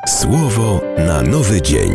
Słowo na nowy dzień.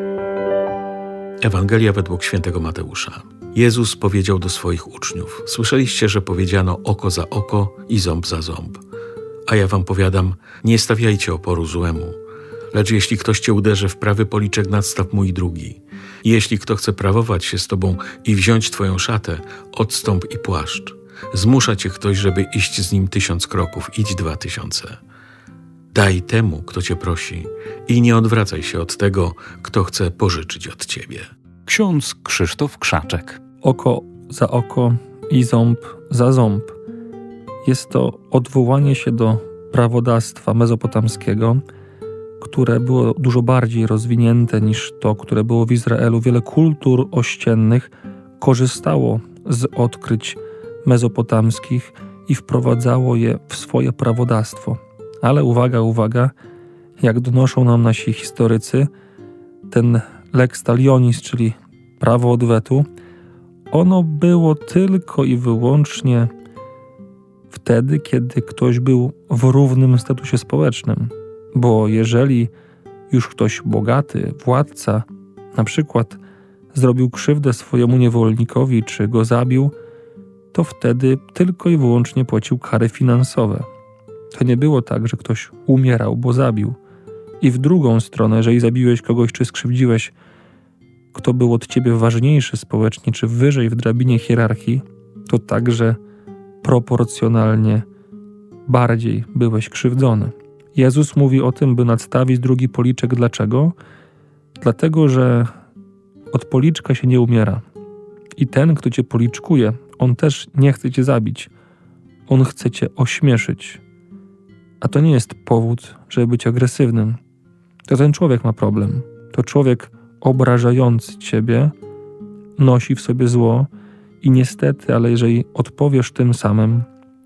Ewangelia według świętego Mateusza. Jezus powiedział do swoich uczniów: słyszeliście, że powiedziano oko za oko i ząb za ząb. A ja wam powiadam, nie stawiajcie oporu złemu. Lecz jeśli ktoś cię uderzy w prawy policzek, nadstaw mu i drugi. I jeśli kto chce prawować się z tobą i wziąć twoją szatę, odstąp i płaszcz. Zmusza cię ktoś, żeby iść z nim 1000 kroków, idź 2000. Daj temu, kto cię prosi, i nie odwracaj się od tego, kto chce pożyczyć od ciebie. Ksiądz Krzysztof Krzaczek. Oko za oko i ząb za ząb. Jest to odwołanie się do prawodawstwa mezopotamskiego, które było dużo bardziej rozwinięte niż to, które było w Izraelu. Wiele kultur ościennych korzystało z odkryć mezopotamskich i wprowadzało je w swoje prawodawstwo. Ale uwaga, jak donoszą nam nasi historycy, ten lex talionis, czyli prawo odwetu, ono było tylko i wyłącznie wtedy, kiedy ktoś był w równym statusie społecznym. Bo jeżeli już ktoś bogaty, władca, na przykład zrobił krzywdę swojemu niewolnikowi czy go zabił, to wtedy tylko i wyłącznie płacił kary finansowe. To nie było tak, że ktoś umierał, bo zabił. I w drugą stronę, jeżeli zabiłeś kogoś czy skrzywdziłeś, kto był od ciebie ważniejszy społecznie czy wyżej w drabinie hierarchii, to także proporcjonalnie bardziej byłeś krzywdzony. Jezus mówi o tym, by nadstawić drugi policzek. Dlaczego? Dlatego, że od policzka się nie umiera. I ten, kto cię policzkuje, on też nie chce cię zabić. On chce cię ośmieszyć. A to nie jest powód, żeby być agresywnym. To ten człowiek ma problem. To człowiek obrażający ciebie nosi w sobie zło i niestety, ale jeżeli odpowiesz tym samym,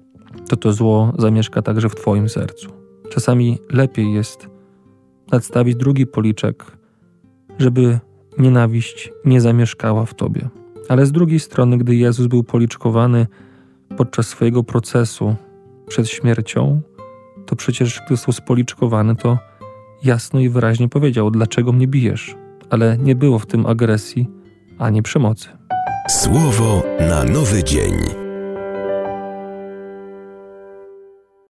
to zło zamieszka także w twoim sercu. Czasami lepiej jest nadstawić drugi policzek, żeby nienawiść nie zamieszkała w tobie. Ale z drugiej strony, gdy Jezus był policzkowany podczas swojego procesu przed śmiercią, to przecież gdy został spoliczkowany, to jasno i wyraźnie powiedział: dlaczego mnie bijesz? Ale nie było w tym agresji ani przemocy. Słowo na nowy dzień.